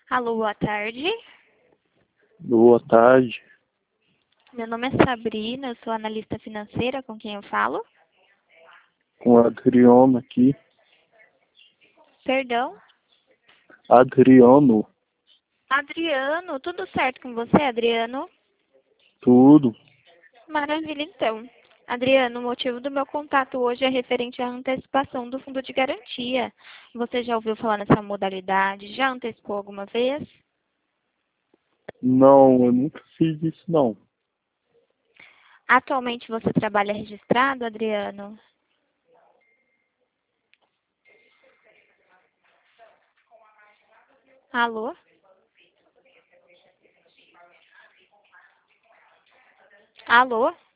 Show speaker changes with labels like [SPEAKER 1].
[SPEAKER 1] Alô, boa tarde.
[SPEAKER 2] Boa tarde,
[SPEAKER 1] Meu nome é Sabrina, eu sou analista financeira, com quem eu falo?
[SPEAKER 2] com Adriano aqui.
[SPEAKER 1] Perdão?
[SPEAKER 2] Adriano,
[SPEAKER 1] Adriano, tudo certo com você, Adriano?
[SPEAKER 2] tudo.
[SPEAKER 1] Maravilha, então. Adriano, o motivo do meu contato hoje é referente à antecipação do fundo de garantia. Você já ouviu falar nessa modalidade? Já antecipou alguma vez?
[SPEAKER 2] Não, eu nunca fiz isso não.
[SPEAKER 1] Atualmente você trabalha registrado, Adriano? Alô? Alô?